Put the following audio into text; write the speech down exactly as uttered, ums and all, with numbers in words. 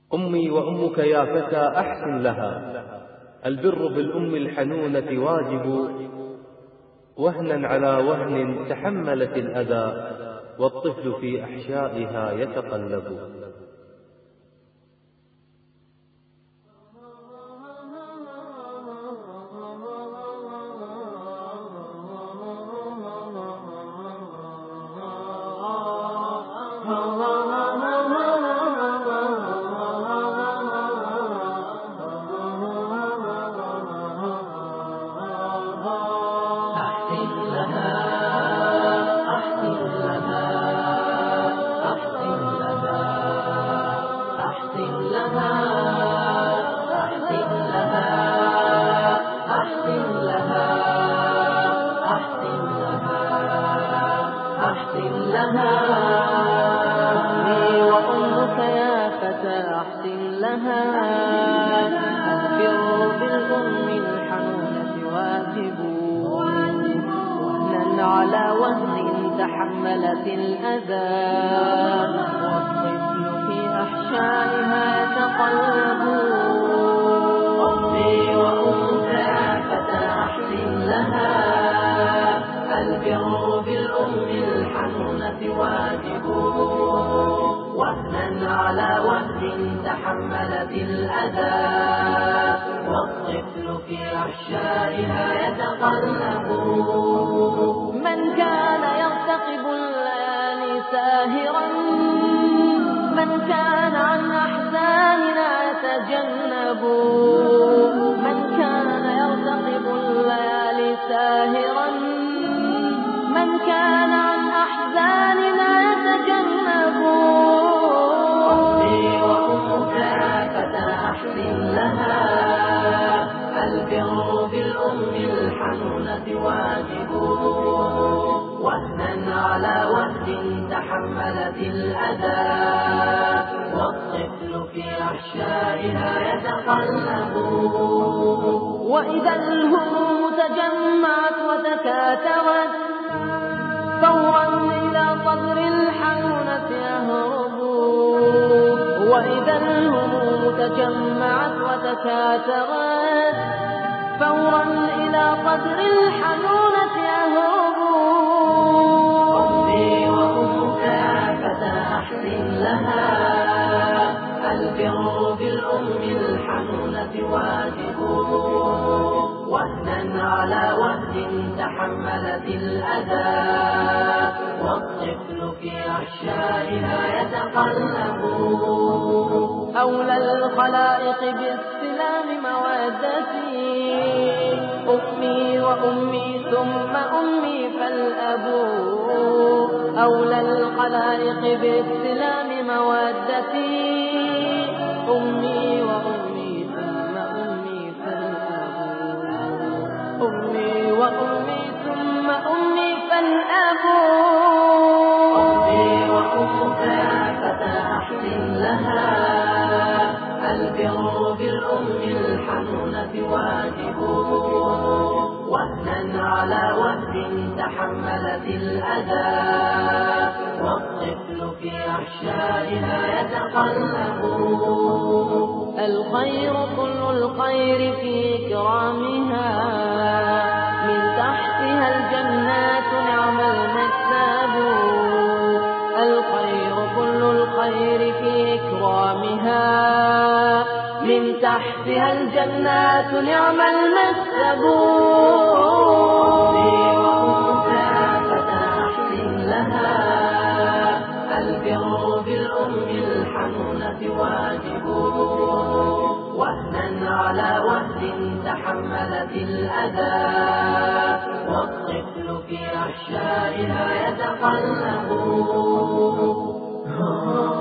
أمي وأمك يا فتى أحسن لها، البر بالأم الحنونة واجب، وهنا على وهن تحملت الأذى، والطفل في أحشائها يتقلب. أمي وأمك يا فتى أحسن لها، البر بالأم الحنونة واجب، وهنا على وهن تحملت الأذى، والطفل في أحشائها يتقلب. أمي وأمك يا فتى أحسن لها، البر بالأم الحنونة واجب، وهنا على وهن تحملت الأذى، والطفل في أحشائها يتقلب. من كان يرتقب الليالي ساهرا، من كان عن أحزاننا يتجنب، من كان يرتقب الليالي ساهرا، من كان عن أحزاننا يتجنب. أمي وأمك يا فتى أحسن لها، البر بالأم الحنونة واجب، وهنا على وهن تحملت الأذى، والطفل في أحشائها يتقلب. وإذا الهموم تجمعت وتكاثرت، فورا إلى صدر الحنونة يهرب. وإذا الهموم تجمعت وتكاثرت، فورا إلى صدر الحنونة يهرب. أمي وأمك يا فتى أحسن لها، البر بالأم الحنونة واجب، وهنا على وهن تحملت الأذى، والطفل في أحشائها يتقلب. أولى الخلائق بالسلام مودتي، أمي وأمي ثم أمي فالأب. أولى الخلائق بالسلام مودتي، أمي وأمي ثم أمي فالأب. أمي وأمي ثم أمي فالأب. أمي وأمك يا فتى أحسن لها، البر بالأم الحنونة واجب، وهنا على وهن تحملت الأذى، والطفل في أحشائها يتقلب. الخير كل الخير في كرامها، من تحتها الجنات نعم المكسب. الخير كل الخير في إكرامها، من تحتها الجنات نعم المكسب. أمي وأمك يا فتى أحسن لها، البر بالأم الحنونة واجب، وهنا على وهن تحملت الأذى، والطفل في أحشائها يتقلب.